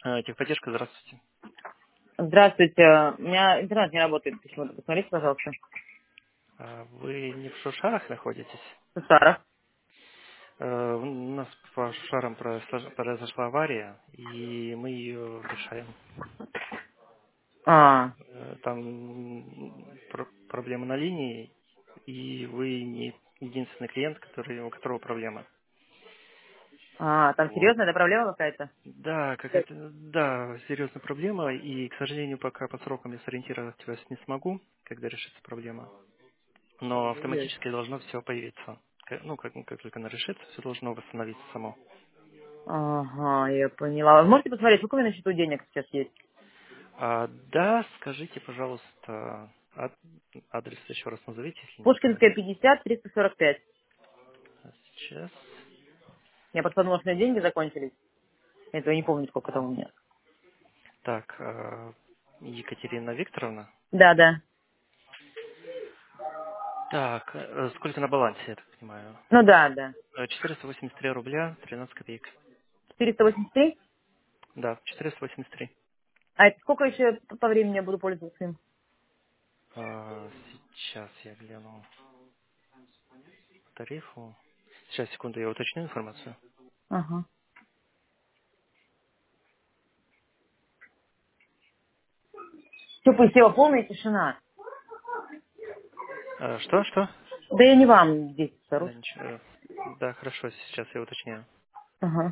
Техподдержка, здравствуйте. Здравствуйте. У меня интернет не работает почему-то. Посмотрите, пожалуйста. Вы не в Шушарах находитесь? Сара. У нас по Шушарам произошла авария, и мы ее решаем. А, Там проблема на линии, и вы не единственный клиент, у которого проблема. там Вот. серьезно, это проблема какая-то? Да, да, серьезная проблема, и, к сожалению, пока по срокам я сориентировать вас не смогу, когда решится проблема. Но Ой-ой. автоматически должно все появиться. Как только она решится, все должно восстановиться само. Ага, я поняла. Вы можете посмотреть, сколько у меня на счету денег сейчас есть? Да, скажите, пожалуйста, адрес еще раз назовите, если не Пушкинская, затруднит. 50, 345. Сейчас. Я просто подумала, что у меня деньги закончились. Я этого не помню, сколько там у меня. Так, Екатерина Викторовна. Да, да. Так, сколько на балансе, я так понимаю? Ну да, да. 483 рубля 13 копеек. 483? Да, 483. А это сколько еще по времени я буду пользоваться им? Сейчас я гляну по тарифу. Сейчас, секунду, я уточню информацию. Ага. Все, села полная тишина. Что? Да я не вам здесь Да, сажусь. ничего. Да, хорошо, сейчас я уточняю. Ага.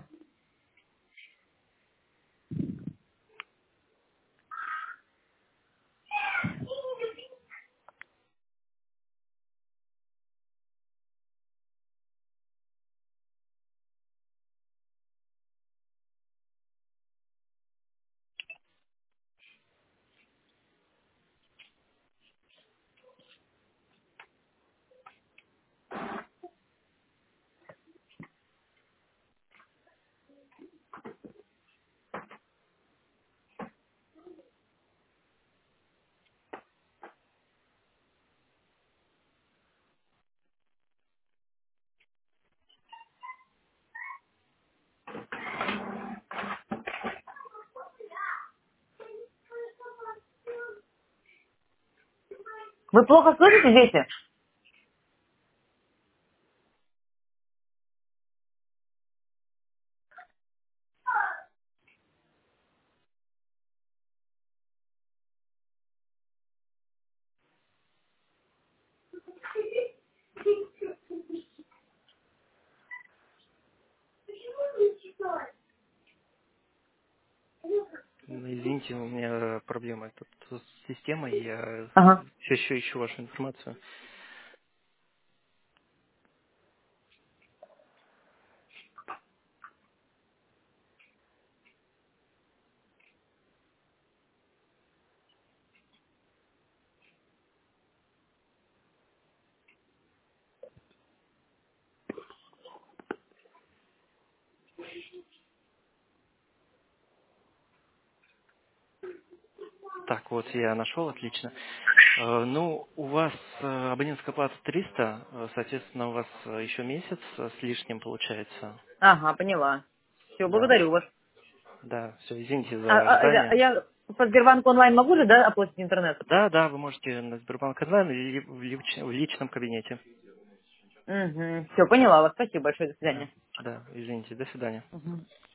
Вы плохо слышите, дети? Извините, у меня проблема тут с системой, я Ага. все еще ищу вашу информацию. Так, вот я нашел, отлично. Ну, у вас абонентская плата 300, соответственно, у вас еще месяц с лишним получается. Ага, поняла. Все, Да, благодарю вас. да, все, извините А, за а- а я, а ожидание. я по Сбербанку онлайн могу же, да, оплатить интернет? Да, вы можете на Сбербанк онлайн или в личном кабинете. Угу. Все, поняла вас. Спасибо большое. До Да, свидания. да, извините, до свидания. Мгм.